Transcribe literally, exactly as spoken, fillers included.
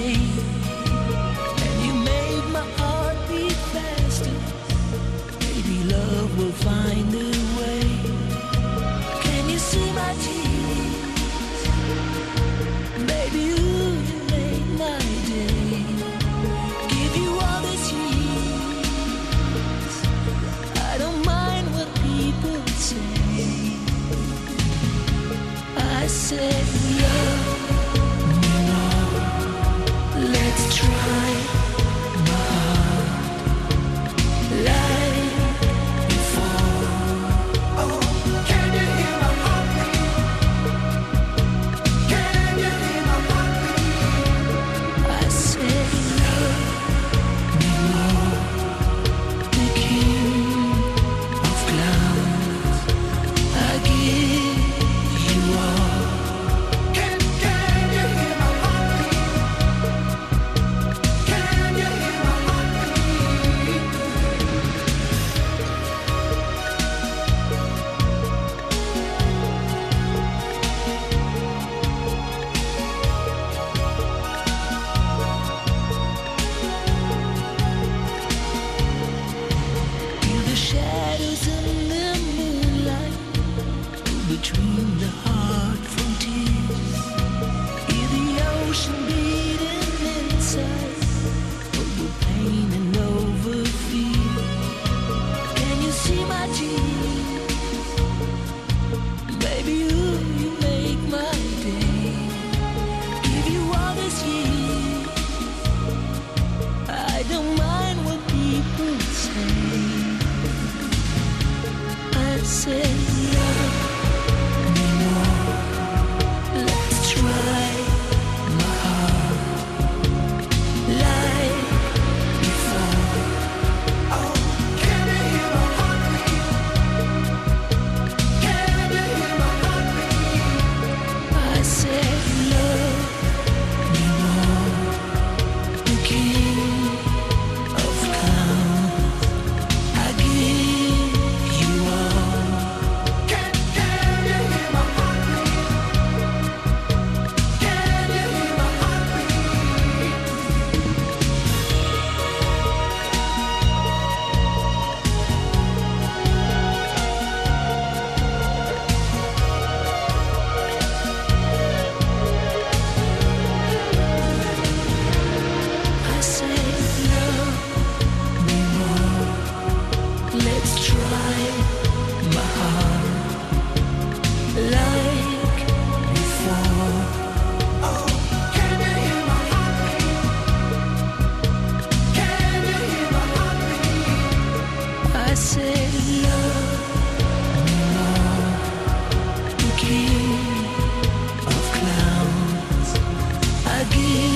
same. And you made my heart beat faster. Maybe love will find a way. Can you see my tears? Baby, you made my day. Give you all this years. I don't mind what people say. I said love me more. Let's try my heart like before. Oh, can you hear my heartbeat? Can you hear my heartbeat? I said love me more. The king of clowns. I give you all. Can, can you hear my heartbeat? Can you hear my heartbeat? Feel the shadows in the moonlight between the heart frontiers. Hear the ocean beating inside over pain and over fear. Can you see my tears? Baby, you, you make my day. Give you all this year. I don't mind what people say. I said love me more. Let's try my heart like before. Oh, can you hear my heartbeat? Can you hear my heartbeat? I said love me more. The king of clowns. I give you all. Can, can you hear my heartbeat? Can you hear my heartbeat? I said love me more. Let's try my heart like before. Oh, can you hear my heartbeat? Can you hear my heartbeat? I said love me more. The king of clowns. I give